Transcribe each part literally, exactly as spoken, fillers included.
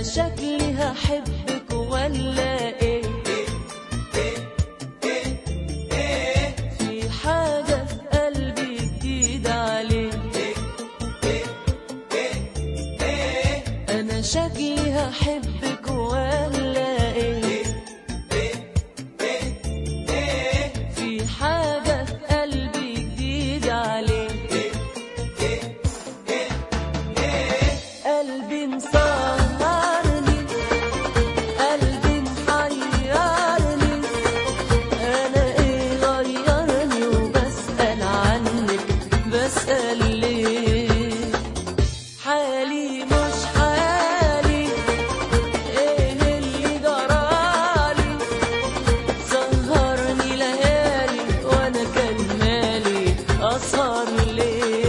شكلي هحبك ولا ايه؟ في حاجة في قلبي جديدة عليك. أنا شكلي هحبك ولا ايه؟ في حاجة في قلبي جديدة عليك. قلبي مسهرني، قلبي محيرني، أنا إيه غيرني وبسأل عنك، بسأل ليه؟ حالي مش حالي، إيه اللي جرالي؟ سهرني ليالي وأنا كان مالي أسهر ليه؟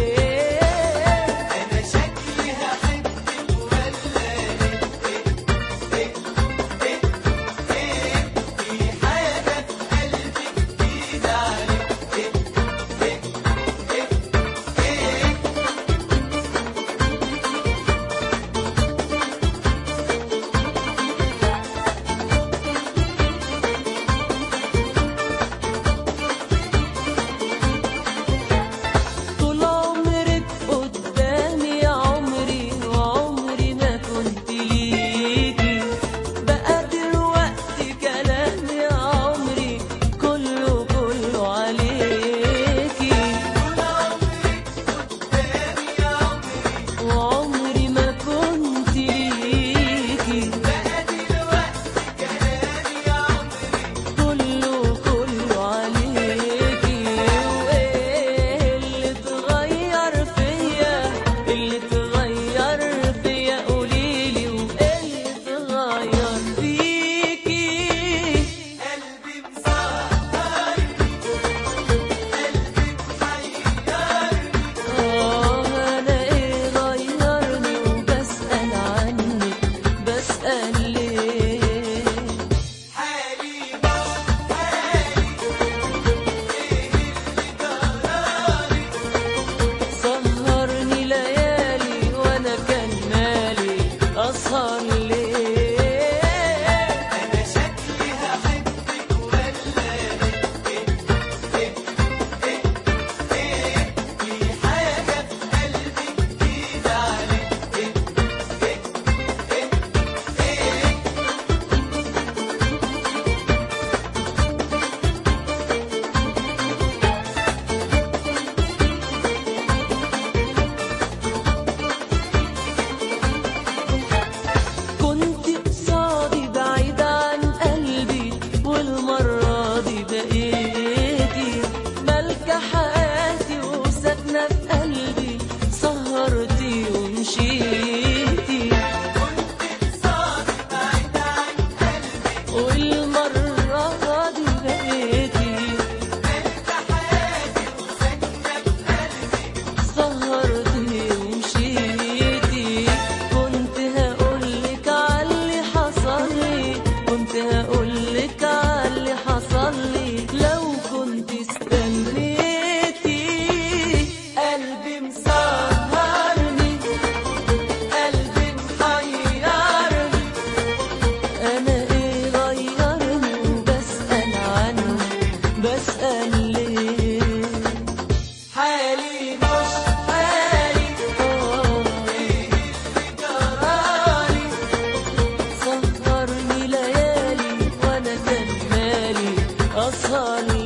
بسأل ليه؟ حالي مش حالي، ايه اللي جرالي؟ سهرني ليالي وانا كان مالي اسهر